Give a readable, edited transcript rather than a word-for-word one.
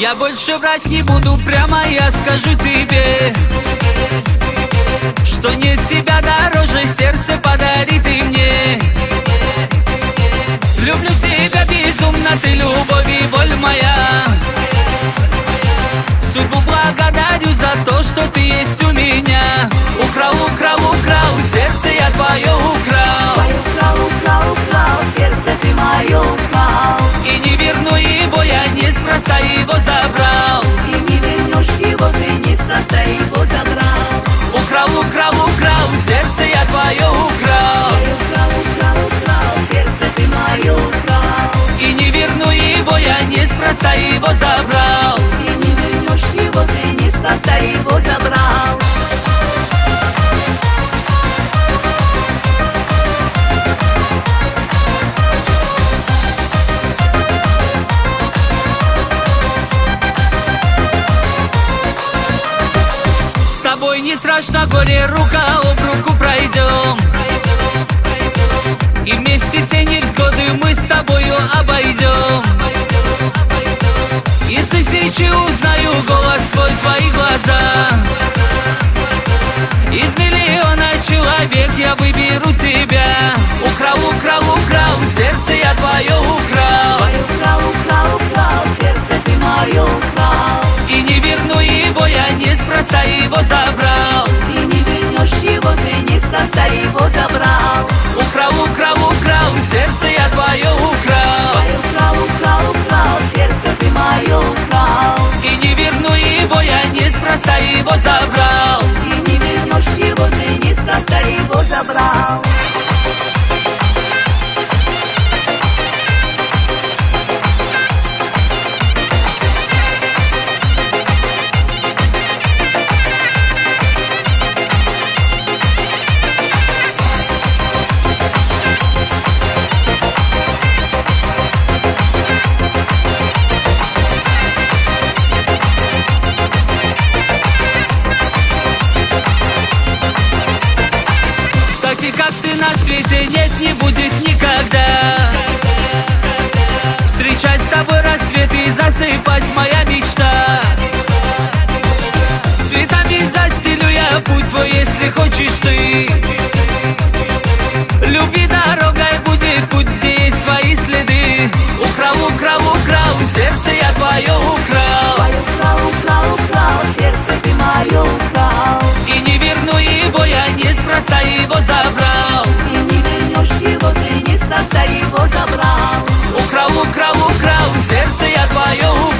Я больше врать не буду, прямо я скажу тебе, что нет тебя дороже, сердце подари ты мне. Люблю тебя безумно, ты любовь и боль моя. Судьбу благодарю за то, что ты есть у меня. Украл, украл, украл, сердце я твое украл. Украл, украл, украл, сердце ты мое украл. И не верну его, я неспроста его забрал. И не вернешь его, ты неспроста его забрал. Украл, украл, украл, сердце я твое украл. Украл, украл, украл, сердце ты мое украл. И не верну его, я неспроста его забрал. И не вернешь его, ты неспроста его забрал. С тобой не страшно горе, рука об руку пройдем. И вместе все невзгоды мы с тобою обойдем. Из тысячи узнаю голос твой, твои глаза. Из миллиона человек я выберу тебя. Украл, украл, украл, сердце я твое украл. Украл, украл, украл, сердце ты мое украл. И не верну его, я неспроста его забрал. И не вернешь его, ты неспроста его забрал. Украл, украл, украл, сердце я твое украл. Украл, украл, украл, сердце ты мое украл. И не верну его, я неспроста его забрал. И не вернешь его, ты неспроста его забрал. Как ты на свете нет, не будет никогда. Встречать с тобой рассвет и засыпать моя мечта. Цветами застелю я путь твой, если хочешь ты. Любви дорогой будет путь, где есть твои следы. Украл, украл, украл, сердце я твое украл. Украл, украл, украл, сердце ты мое украл. И не верну его, я неспроста его забрал. И не вернешь его, ты неспроста его забрал. Украл, украл, украл, сердце я твое украл.